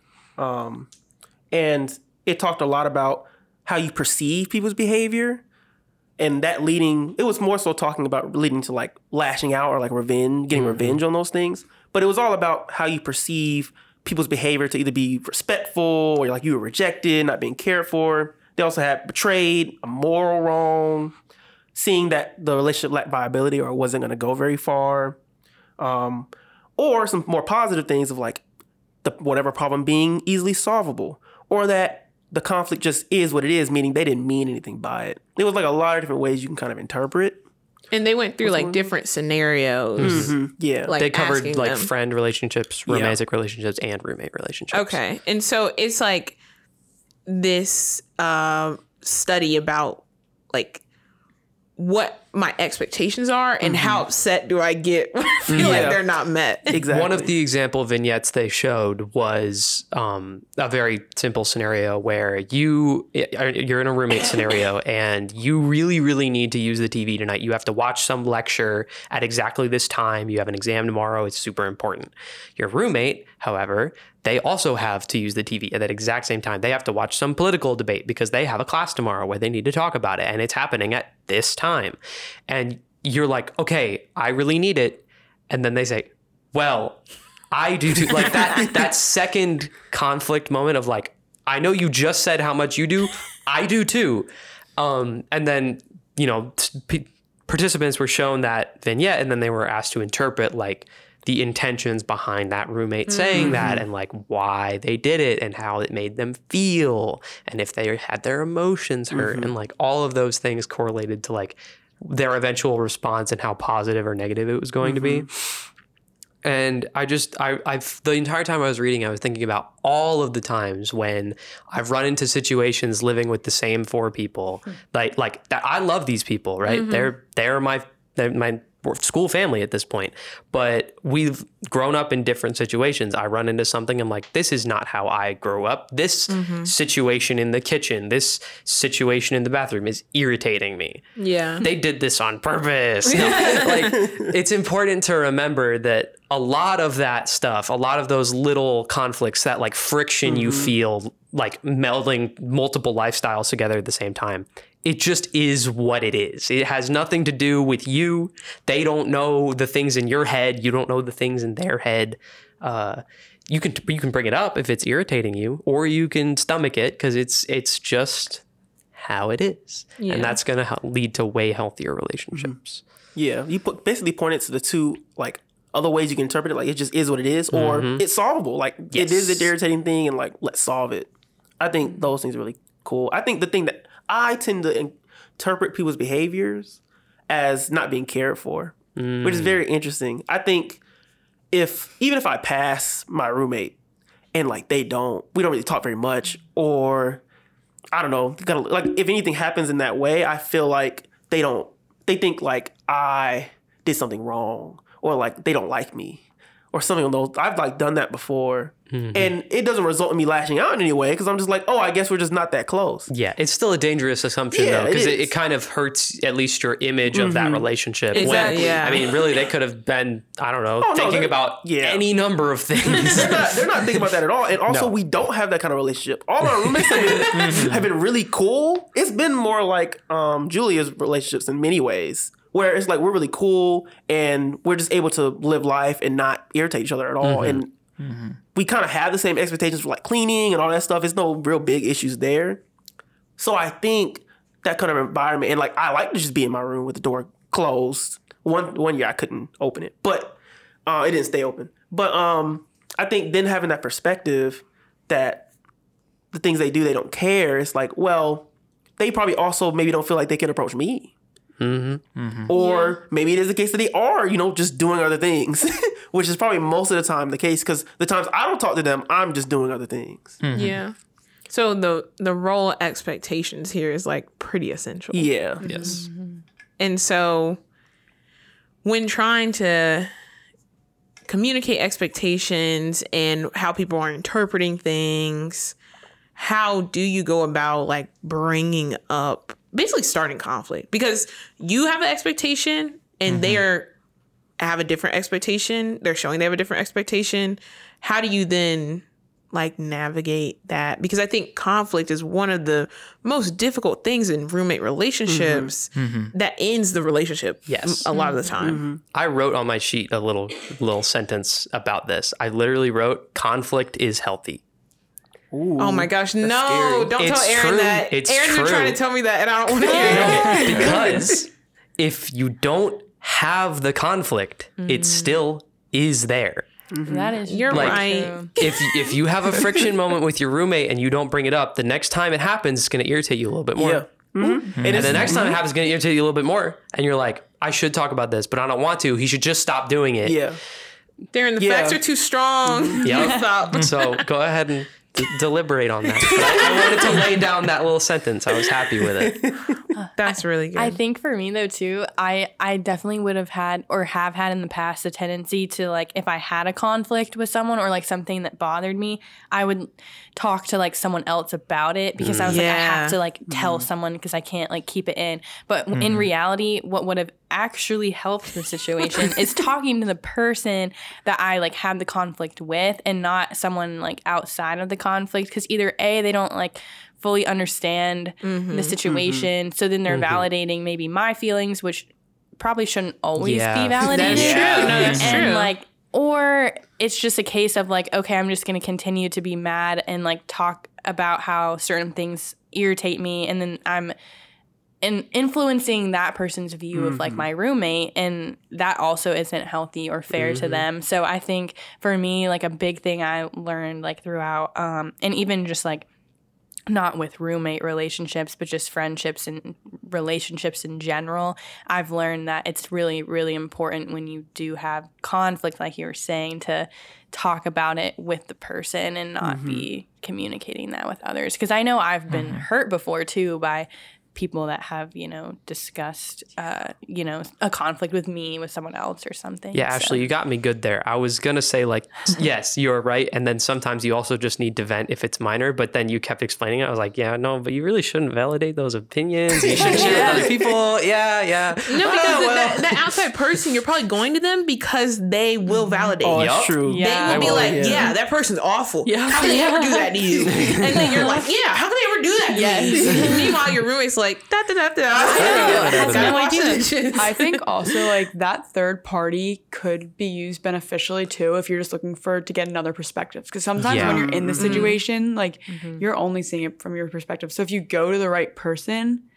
S3: Um, and it talked a lot about how you perceive people's behavior. And that leading, it was more so talking about leading to like lashing out or like revenge, getting revenge on those things. But it was all about how you perceive people's behavior to either be respectful or like you were rejected, not being cared for. They also had betrayed, a moral wrong, seeing that the relationship lacked viability or wasn't going to go very far. Um, or some more positive things of like the whatever problem being easily solvable, or that the conflict just is what it is, meaning they didn't mean anything by it. There was like a lot of different ways you can kind of interpret.
S1: And they went through like different scenarios.
S3: Yeah.
S1: Like
S5: they covered
S1: asking
S5: like
S1: them.
S5: friend relationships, romantic relationships, and roommate relationships.
S1: Okay. And so it's like this um, study about like what my expectations are and how upset do I get when I feel
S3: Yeah.
S1: like they're not met.
S3: Exactly.
S5: One of the example vignettes they showed was um, a very simple scenario where you you're in a roommate scenario and you really really need to use the T V tonight. You have to watch some lecture at exactly this time. You have an exam tomorrow. It's super important. Your roommate, however, they also have to use the T V at that exact same time. They have to watch some political debate because they have a class tomorrow where they need to talk about it, and it's happening at this time. And you're like, okay, I really need it. And then they say, well, I do too. Like that, that second conflict moment of like, I know you just said how much you do. I do too. Um, and then, you know, p- participants were shown that vignette and then they were asked to interpret like the intentions behind that roommate saying that and like why they did it and how it made them feel and if they had their emotions hurt and like all of those things correlated to like their eventual response and how positive or negative it was going to be. And I just, I, I've, the entire time I was reading, I was thinking about all of the times when I've run into situations living with the same four people, like, like that. I love these people, right? They're, they're my, they're my school family at this point, but we've grown up in different situations. I run into something, I'm like, this is not how I grew up. This situation in the kitchen, this situation in the bathroom is irritating me.
S1: Yeah.
S5: They did this on purpose. No, like it's important to remember that a lot of that stuff, a lot of those little conflicts, that like friction you feel like melding multiple lifestyles together at the same time, it just is what it is. It has nothing to do with you. They don't know the things in your head. You don't know the things in their head. Uh, you can you can bring it up if it's irritating you, or you can stomach it because it's it's just how it is,
S1: Yeah.
S5: and that's going to lead to way healthier relationships.
S3: Yeah, you put, basically pointed to the two like other ways you can interpret it. Like it just is what it is, or
S5: Mm-hmm.
S3: it's solvable. Like
S5: Yes.
S3: it is an irritating thing, and like let's solve it. I think those things are really cool. I think the thing that I tend to in- interpret people's behaviors as not being cared for,
S5: Mm.
S3: which is very interesting. I think if even if I pass my roommate and like they don't, we don't really talk very much, or I don't know, gotta, like if anything happens in that way, I feel like they don't, they think like I did something wrong, or like they don't like me, or something on those. I've like done that before,
S5: Mm-hmm.
S3: and it doesn't result in me lashing out in any way because I'm just like, oh, I guess we're just not that close.
S5: Yeah, it's still a dangerous assumption
S3: Yeah,
S5: though,
S3: it
S5: because it,
S3: is.
S5: it kind of hurts at least your image of that relationship.
S1: Exactly,
S5: When,
S1: yeah.
S5: I mean, really, they could have been, I don't know,
S3: Oh, no,
S5: thinking
S3: they're-
S5: about
S3: yeah.
S5: any number of things.
S3: They're not, they're not thinking about that at all. And also,
S5: No.
S3: we don't have that kind of relationship. All our roommates have been, have been really cool. It's been more like um, Julia's relationships in many ways, where it's like we're really cool and we're just able to live life and not irritate each other at all. And we kind of have the same expectations for like cleaning and all that stuff. There's no real big issues there. So I think that kind of environment, and like I like to just be in my room with the door closed. One one year I couldn't open it, but uh, it didn't stay open. But um, I think then having that perspective that the things they do, they don't care. It's like, well, they probably also maybe don't feel like they can approach me.
S5: Mm-hmm.
S3: Or maybe it is the case that they are, you know, just doing other things, which is probably most of the time the case because the times I don't talk to them, I'm just doing other things.
S1: Yeah. So the the role expectations here is like pretty essential.
S3: Yeah.
S5: Yes.
S1: And so when trying to communicate expectations and how people are interpreting things, how do you go about like bringing up basically starting conflict? Because you have an expectation and they are have a different expectation. They're showing they have a different expectation. How do you then like navigate that? Because I think conflict is one of the most difficult things in roommate relationships that ends the relationship
S5: Yes.
S1: a lot of the time.
S5: I wrote on my sheet a little little sentence about this. I literally wrote, "Conflict is healthy."
S1: Oh my gosh, no,
S3: scary.
S1: don't
S5: It's
S1: tell Aaron
S5: true.
S1: that.
S5: It's
S1: Aaron's been
S5: true.
S1: trying to tell me that and I don't want to hear it.
S5: Because if you don't have the conflict, it still is there.
S2: That is
S1: You're
S2: very
S1: right.
S2: true.
S5: If if you have a friction moment with your roommate and you don't bring it up, the next time it happens, it's going to irritate you a little bit more.
S3: Yeah. Mm-hmm.
S5: And the next time it happens, it's going to irritate you a little bit more. And you're like, I should talk about this, but I don't want to. He should just stop doing it.
S3: Yeah.
S1: Darren, the
S3: Yeah.
S1: facts are too strong.
S5: Yep.
S1: Stop.
S5: So go ahead and d- deliberate on that. But I, I wanted to lay down that little sentence. I was happy with it.
S1: That's really good.
S2: I think for me though too, I I definitely would have had or have had in the past a tendency to like if I had a conflict with someone or like something that bothered me, I would talk to like someone else about it because I was like I
S1: Yeah.
S2: have to like tell someone because I can't like keep it in. But in reality, what would have actually helped the situation is talking to the person that I like had the conflict with and not someone like outside of the conflict because either A, they don't like fully understand the situation. So then they're validating maybe my feelings, which probably shouldn't always
S5: Yeah.
S2: be validated.
S1: That's true. No, that's
S2: and
S1: true.
S2: like, or it's just a case of like, okay, I'm just going to continue to be mad and like talk about how certain things irritate me. And then I'm in influencing that person's view of like my roommate. And that also isn't healthy or fair to them. So I think for me, like a big thing I learned like throughout, um, and even just like, not with roommate relationships, but just friendships and relationships in general, I've learned that it's really, really important when you do have conflict, like you were saying, to talk about it with the person and not be communicating that with others. Because I know I've been hurt before too by people that have, you know, discussed, uh, you know, a conflict with me with someone else or something.
S5: Yeah,
S2: So-
S5: Ashley, you got me good there. I was going to say, like, yes, you're right. And then sometimes you also just need to vent if it's minor. But then you kept explaining it. I was like, yeah, no, but you really shouldn't validate those opinions. You should share with other people. Yeah, yeah.
S1: No, because
S5: Oh, well.
S1: that, that outside person, you're probably going to them because they will validate
S3: Oh,
S1: you.
S3: that's
S5: Yup.
S3: true.
S2: Yeah.
S1: They will be
S3: will,
S1: like,
S3: yeah.
S1: yeah. that person's awful.
S2: Yeah.
S1: How can they ever do that to you? And then you're like, yeah, how can they ever do that to
S2: Yes.
S1: me? Meanwhile, your roommate's like, da da da da.
S6: Gotta
S1: watch
S6: do
S1: that
S6: that.
S1: shit.
S6: I think also like that third party could be used beneficially too if you're just looking for to get another perspective. Because sometimes
S5: Yeah.
S6: when you're in the situation, like you're only seeing it from your perspective. So if you go to the right person,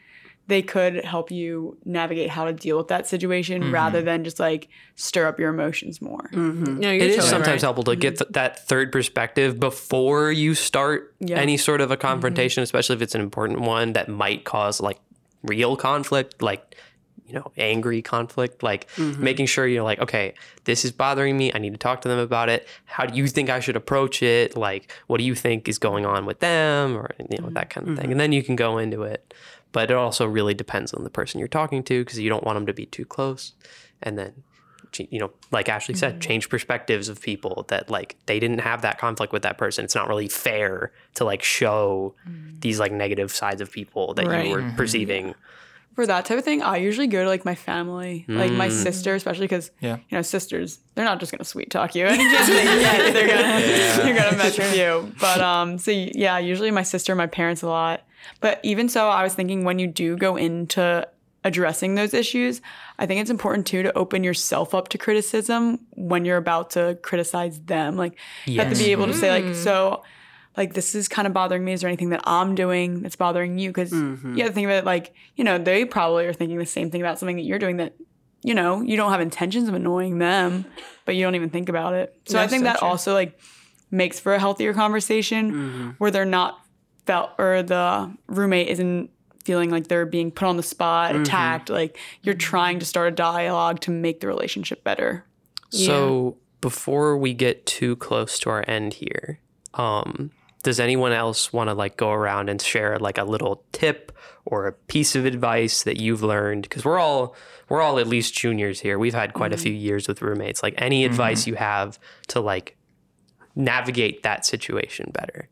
S6: they could help you navigate how to deal with that situation mm-hmm. rather than just like stir up your emotions more.
S1: Mm-hmm. No, you're
S5: it is
S1: totally
S5: sometimes
S1: right.
S5: helpful to get th- that third perspective before you start
S6: Yeah.
S5: any sort of a confrontation, mm-hmm. especially if it's an important one that might cause like real conflict, like, you know, angry conflict, like mm-hmm. making sure you're like, okay, this is bothering me. I need to talk to them about it. How do you think I should approach it? Like, what do you think is going on with them? Or, you know, that kind of mm-hmm. thing. And then you can go into it. But it also really depends on the person you're talking to because you don't want them to be too close. And then, you know, like Ashley said, mm-hmm. change perspectives of people that like they didn't have that conflict with that person. It's not really fair to like show mm-hmm. these like negative sides of people that right. you were mm-hmm. perceiving.
S6: For that type of thing, I usually go to like my family, mm. like my sister, especially because
S4: yeah.
S6: you know sisters, they're not just gonna sweet talk you and just yeah, they're gonna yeah. they're gonna mess with you. But um, so yeah, usually my sister, my parents a lot. But even so, I was thinking when you do go into addressing those issues, I think it's important too to open yourself up to criticism when you're about to criticize them. Like yes. you have to be able to say like so. Like, this is kind of bothering me. Is there anything that I'm doing that's bothering you? Because mm-hmm. you have to think about it like, you know, they probably are thinking the same thing about something that you're doing that, you know, you don't have intentions of annoying them, but you don't even think about it. So that's I think so that true. Also, like, makes for a healthier conversation mm-hmm. where they're not felt, or the roommate isn't feeling like they're being put on the spot, mm-hmm. attacked. Like, you're trying to start a dialogue to make the relationship better.
S5: So, yeah. before we get too close to our end here, um... does anyone else want to like go around and share like a little tip or a piece of advice that you've learned? Because we're all we're all at least juniors here. We've had quite mm-hmm. a few years with roommates. Like any mm-hmm. advice you have to like navigate that situation better?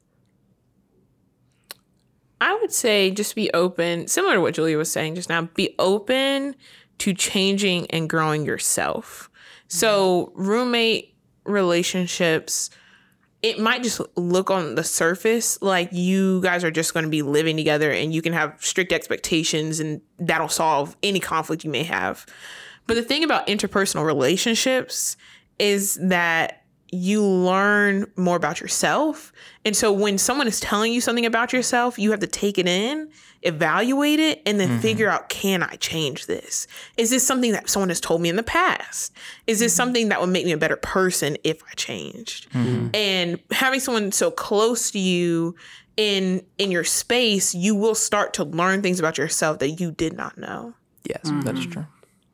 S1: I would say just be open, similar to what Julia was saying just now, be open to changing and growing yourself. Mm-hmm. So roommate relationships, it might just look on the surface like you guys are just going to be living together and you can have strict expectations and that'll solve any conflict you may have. But the thing about interpersonal relationships is that you learn more about yourself. And so when someone is telling you something about yourself, you have to take it in, evaluate it, and then mm-hmm. figure out, can I change this? Is this something that someone has told me in the past? Is this something that would make me a better person if I changed? Mm-hmm. And having someone so close to you in in your space, you will start to learn things about yourself that you did not know.
S5: Yes,
S4: mm-hmm. that's true.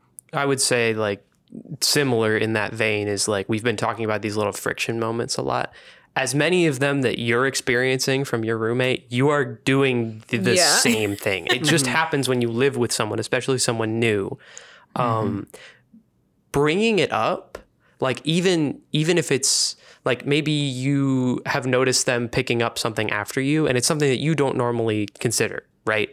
S5: I would say like similar in that vein is like we've been talking about these little friction moments a lot. As many of them that you're experiencing from your roommate, you are doing the, the yeah. same thing. It just happens when you live with someone, especially someone new. Um, mm-hmm. Bringing it up, like even even if it's like maybe you have noticed them picking up something after you and it's something that you don't normally consider, right?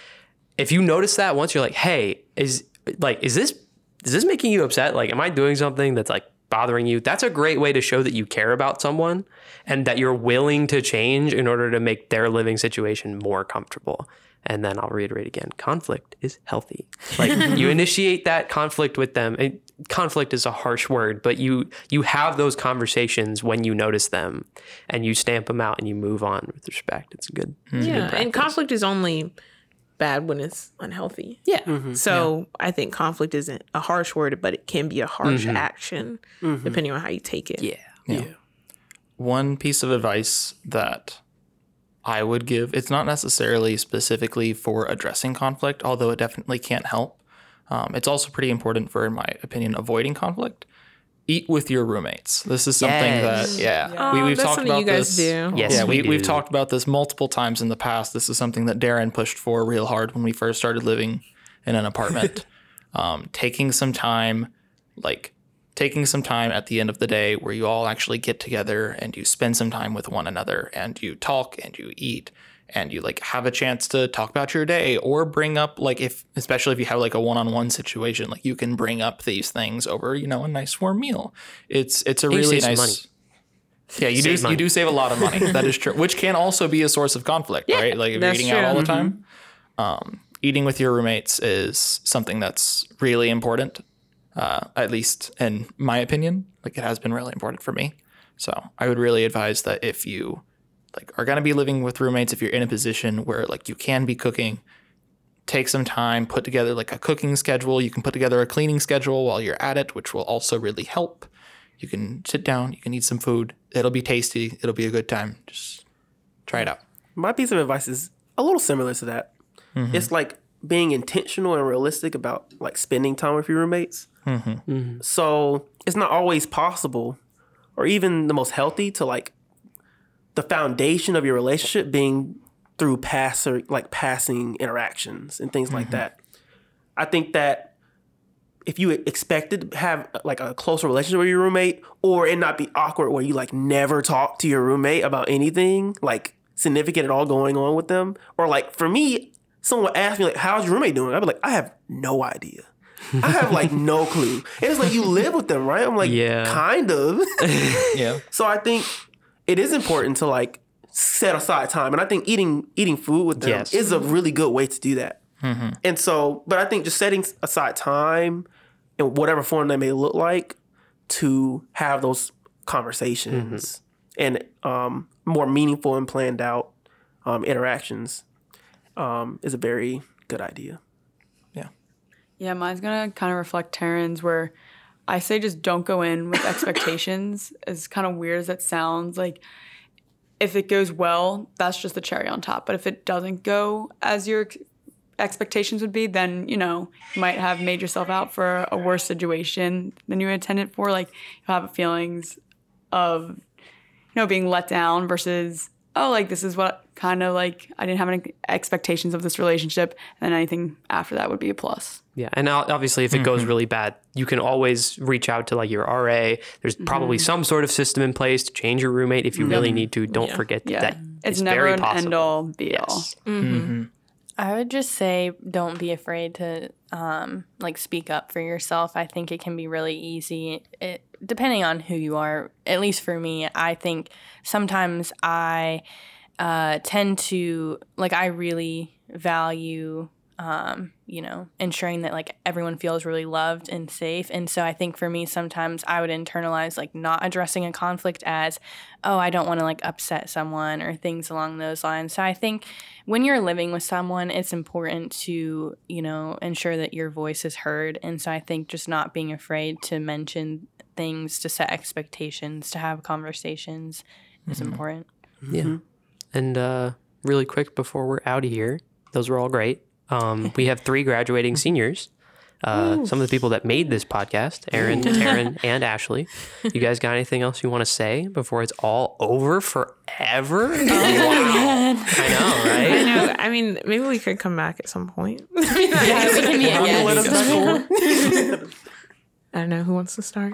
S5: If you notice that once, you're like, hey, is like, is this is this making you upset? Like, am I doing something that's like bothering you? That's a great way to show that you care about someone and that you're willing to change in order to make their living situation more comfortable. And then I'll reiterate again, conflict is healthy. Like you initiate that conflict with them. And conflict is a harsh word, but you you have those conversations when you notice them and you stamp them out and you move on with respect. It's a good, it's
S1: yeah.
S5: a good practice.
S1: And conflict is only bad when it's unhealthy.
S5: Yeah.
S1: Mm-hmm. So yeah. I think conflict isn't a harsh word, but it can be a harsh
S5: mm-hmm.
S1: action
S5: mm-hmm.
S1: depending on how you take it.
S5: Yeah.
S4: yeah. Yeah. One piece of advice that I would give, it's not necessarily specifically for addressing conflict, although it definitely can't help. Um, it's also pretty important for, in my opinion, avoiding conflict. Eat with your roommates. This is something
S5: yes.
S4: that, yeah,
S1: yeah.
S4: we,
S1: oh,
S4: we've
S1: that's
S4: talked about
S1: you guys
S4: this.
S1: Do.
S5: Yes,
S4: yeah, we,
S5: we do.
S4: we've talked about this multiple times in the past. This is something that Darren pushed for real hard when we first started living in an apartment. um, taking some time, like taking some time at the end of the day where you all actually get together and you spend some time with one another and you talk and you eat and you like have a chance to talk about your day or bring up like if, especially if you have like a one-on-one situation, like you can bring up these things over, you know, a nice warm meal. It's, it's a
S5: and
S4: really
S5: you save
S4: nice,
S5: money.
S4: yeah, you
S5: Save
S4: do,
S5: money.
S4: you do save a lot of money. That is true. Which can also be a source of conflict,
S1: Yeah,
S4: right? Like if you're
S1: that's
S4: eating
S1: true.
S4: out all the
S1: Mm-hmm.
S4: time, um, eating with your roommates is something that's really important. Uh, at least in my opinion, like it has been really important for me. So I would really advise that if you like are going to be living with roommates, if you're in a position where like you can be cooking, take some time, put together like a cooking schedule. You can put together a cleaning schedule while you're at it, which will also really help. You can sit down, you can eat some food. It'll be tasty. It'll be a good time. Just try it out.
S3: My piece of advice is a little similar to that. Mm-hmm. It's like being intentional and realistic about like spending time with your roommates. Mm-hmm. Mm-hmm. So it's not always possible or even the most healthy to like the foundation of your relationship being through pass or like passing interactions and things mm-hmm. like that. I think that if you expected to have like a closer relationship with your roommate or it not be awkward where you like never talk to your roommate about anything like significant at all going on with them, or like for me, someone would ask me like, how's your roommate doing? I'd be like, I have no idea. I have like no clue. And it's like, you live with them, right? I'm like, yeah, kind of.
S4: Yeah.
S3: So I think it is important to like set aside time. And I think eating eating food with them yes. is a really good way to do that. Mm-hmm. And so, but I think just setting aside time in whatever form they may look like to have those conversations mm-hmm. and um, more meaningful and planned out um, interactions um, is a very good idea.
S4: Yeah.
S6: Yeah, mine's going to kind of reflect Taryn's, where I say just don't go in with expectations. As kind of weird as that sounds, like if it goes well, that's just the cherry on top. But if it doesn't go as your expectations would be, then, you know, you might have made yourself out for a worse situation than you intended for. Like, you'll have feelings of, you know, being let down versus, oh, like, this is what kind of, like, I didn't have any expectations of this relationship, and anything after that would be a plus.
S5: Yeah, and obviously if it mm-hmm. goes really bad, you can always reach out to, like, your R A. There's mm-hmm. probably some sort of system in place to change your roommate if you mm-hmm. really need to. Don't yeah. forget
S6: yeah.
S5: that
S6: it's
S5: it's
S6: never
S5: very
S6: an
S5: possible.
S6: end-all, be-all.
S5: Yes.
S2: Mm-hmm.
S4: Mm-hmm.
S2: I would just say don't be afraid to um, like speak up for yourself. I think it can be really easy, it, depending on who you are. At least for me, I think sometimes I uh, tend to, like, I really value, um, you know, ensuring that, like, everyone feels really loved and safe. And so I think for me, sometimes I would internalize, like, not addressing a conflict as, oh, I don't want to, like, upset someone or things along those lines. So I think when you're living with someone, it's important to, you know, ensure that your voice is heard. And so I think just not being afraid to mention things, to set expectations, to have conversations mm-hmm. is important.
S5: Yeah. Mm-hmm. And uh, really quick before we're out of here, those were all great. Um, we have three graduating seniors. Uh, some of the people that made this podcast, Aaron, Taryn, and Ashley. You guys got anything else you want to say before it's all over forever? Oh, wow. I know, right?
S1: I know. I mean, maybe we could come back at some point.
S2: Yeah, we can meet again.
S1: I don't know. Who wants to start?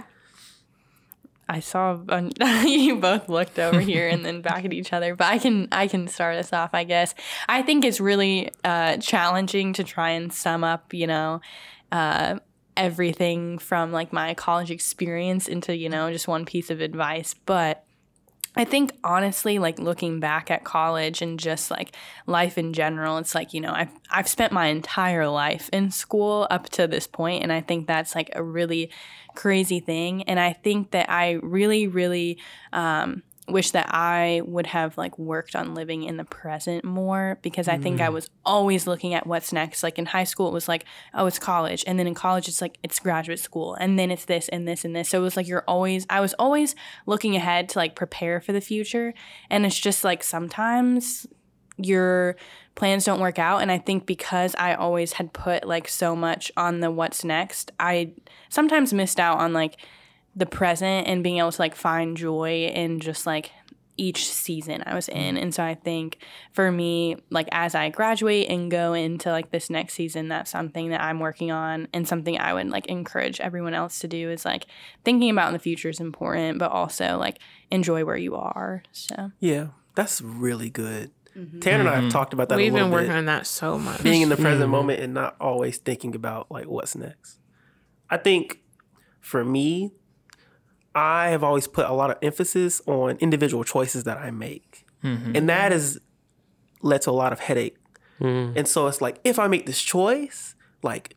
S2: I saw um, you both looked over here and then back at each other, but I can I can start us off, I guess. I think it's really uh, challenging to try and sum up, you know, uh, everything from, like, my college experience into, you know, just one piece of advice. But I think, honestly, like, looking back at college and just, like, life in general, it's like, you know, I've, I've spent my entire life in school up to this point, and I think that's, like, a really crazy thing. And I think that I really, really um, wish that I would have, like, worked on living in the present more, because I think mm. I was always looking at what's next. Like, in high school, it was like, oh, it's college. And then in college, it's like, it's graduate school. And then it's this and this and this. So it was like, you're always, I was always looking ahead to, like, prepare for the future. And it's just like, sometimes your plans don't work out. And I think because I always had put, like, so much on the what's next, I sometimes missed out on, like, the present and being able to, like, find joy in just, like, each season I was in. And so I think for me, like, as I graduate and go into, like, this next season, that's something that I'm working on, and something I would, like, encourage everyone else to do is, like, thinking about in the future is important, but also, like, enjoy where you are. So
S3: yeah, that's really good. Mm-hmm. Taryn and I have talked about that
S1: We've
S3: a little
S1: been working
S3: bit.
S1: on that so much.
S3: Being in the present
S1: mm-hmm.
S3: moment and not always thinking about, like, what's next. I think for me, I have always put a lot of emphasis on individual choices that I make. Mm-hmm. And that has led to a lot of headache. Mm. And so it's like, if I make this choice, like,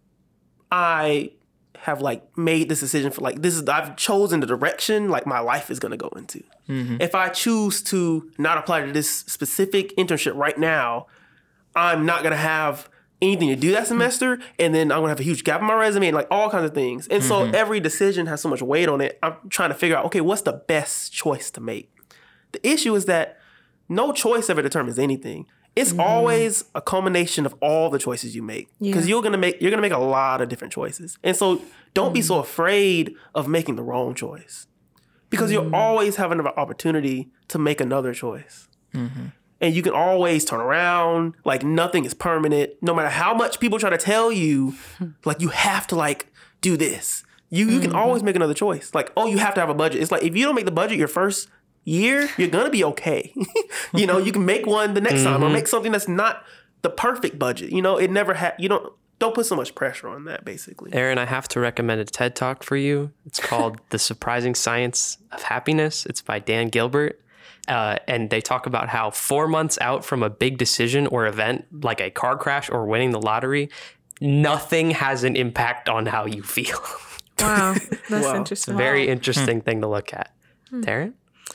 S3: I have, like, made this decision for, like, this is, I've chosen the direction, like, my life is going to go into. Mm-hmm. If I choose to not apply to this specific internship right now, I'm not going to have anything to do that semester, and then I'm gonna have a huge gap in my resume and like all kinds of things. And so every decision has so much weight on it. I'm trying to figure out, okay, what's the best choice to make? The issue is that no choice ever determines anything. It's mm-hmm. always a culmination of all the choices you make, because yeah. you're gonna make you're gonna make a lot of different choices. And so don't mm-hmm. be so afraid of making the wrong choice, because mm-hmm. you'll always have another opportunity to make another choice. Mm-hmm. And you can always turn around. Like, nothing is permanent. No matter how much people try to tell you, like, you have to, like, do this. You you can mm-hmm. always make another choice. Like, oh, you have to have a budget. It's like, if you don't make the budget your first year, you're going to be okay. You know, you can make one the next mm-hmm. time, or make something that's not the perfect budget. You know, it never had, you don't, don't put so much pressure on that, basically.
S5: Aaron, I have to recommend a TED Talk for you. It's called The Surprising Science of Happiness. It's by Dan Gilbert. Uh, and they talk about how four months out from a big decision or event, like a car crash or winning the lottery, nothing has an impact on how you feel.
S1: Wow, that's
S3: wow.
S1: interesting.
S5: Very interesting hmm. thing to look at. Hmm. Taryn?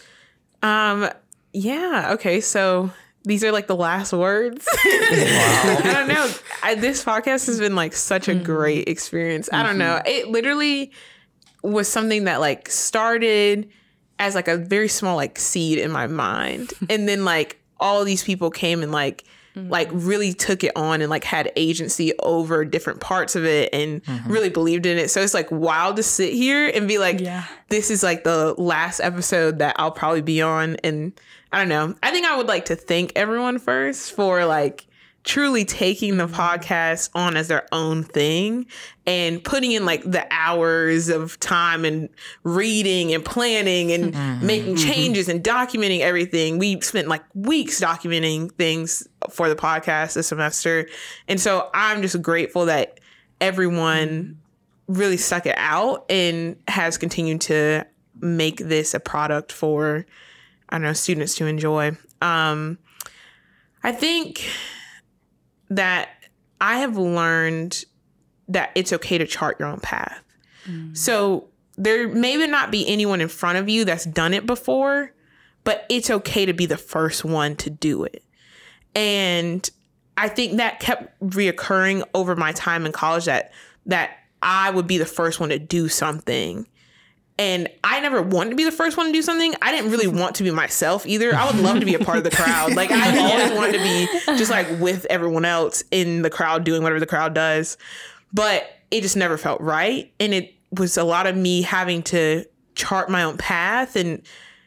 S1: Um, yeah, okay, so these are like the last words. Wow. I don't know. I, this podcast has been like such a great experience. Mm-hmm. I don't know. It literally was something that like started as like a very small like seed in my mind, and then like all these people came and like mm-hmm. like really took it on and like had agency over different parts of it, and mm-hmm. really believed in it. So it's like wild to sit here and be like, yeah. this is like the last episode that I'll probably be on. And I don't know, I think I would like to thank everyone first for like truly taking the podcast on as their own thing and putting in like the hours of time and reading and planning and mm-hmm. making changes and documenting everything. We spent like weeks documenting things for the podcast this semester. And so I'm just grateful that everyone really stuck it out and has continued to make this a product for, I don't know, students to enjoy. Um, I think that I have learned that it's okay to chart your own path. Mm. So there may not be anyone in front of you that's done it before, but it's okay to be the first one to do it. And I think that kept reoccurring over my time in college, that that I would be the first one to do something. And I never wanted to be the first one to do something. I didn't really want to be myself either. I would love to be a part of the crowd. Like, I always wanted to be just like with everyone else in the crowd doing whatever the crowd does. But it just never felt right. And it was a lot of me having to chart my own path. And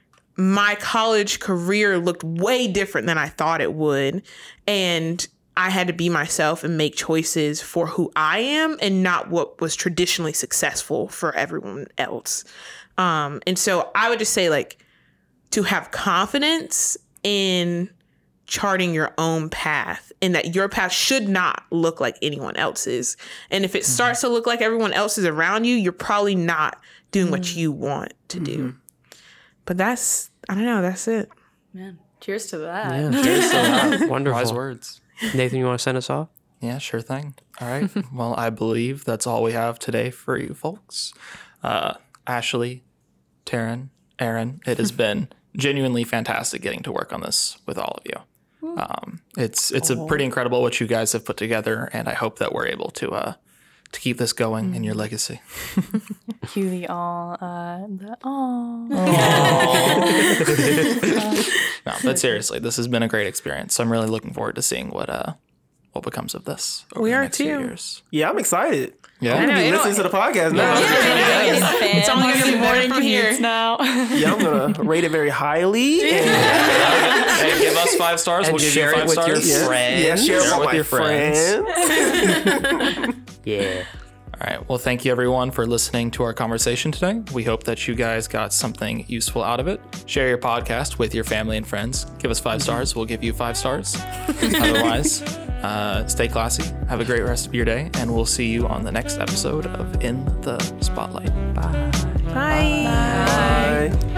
S1: my college career looked way different than I thought it would. And I had to be myself and make choices for who I am and not what was traditionally successful for everyone else. Um, and so I would just say, like, to have confidence in charting your own path, and that your path should not look like anyone else's. And if it mm-hmm. starts to look like everyone else's around you, you're probably not doing mm-hmm. what you want to do. Mm-hmm. But that's, I don't know, that's it.
S6: Man, cheers to that.
S5: Yeah, cheers to that. Wonderful.
S4: Wise words.
S5: Nathan, you want to send us off?
S4: Yeah, sure thing. All right. Well, I believe that's all we have today for you folks. Uh, Ashley, Taryn, Aaron, it has been genuinely fantastic getting to work on this with all of you. Um, it's it's a pretty incredible what you guys have put together, and I hope that we're able to uh, to keep this going in your legacy.
S2: Cue the all, uh, the all.
S4: No, but seriously, this has been a great experience. So I'm really looking forward to seeing what uh what becomes of this over
S1: we
S4: the
S1: are
S4: next
S1: too.
S4: few years.
S3: Yeah, I'm excited.
S4: Yeah,
S3: I'm gonna be listening to the podcast now.
S1: Yeah, yeah, it's only gonna be more from here
S6: now.
S3: Yeah, I'm gonna rate it very highly. And,
S4: hey, give us five stars.
S5: And
S4: we'll give
S5: share
S4: you five
S5: it with
S4: stars.
S5: your
S3: yeah,
S5: friends.
S3: yeah, share it
S4: Share
S3: with,
S4: with
S3: my
S4: your
S3: friends.
S4: friends.
S5: Yeah.
S4: All right. Well, thank you everyone for listening to our conversation today. We hope that you guys got something useful out of it. Share your podcast with your family and friends. Give us five stars. We'll give you five stars. Otherwise, uh, stay classy. Have a great rest of your day, and we'll see you on the next episode of In the Spotlight. Bye.
S1: Bye.
S3: Bye.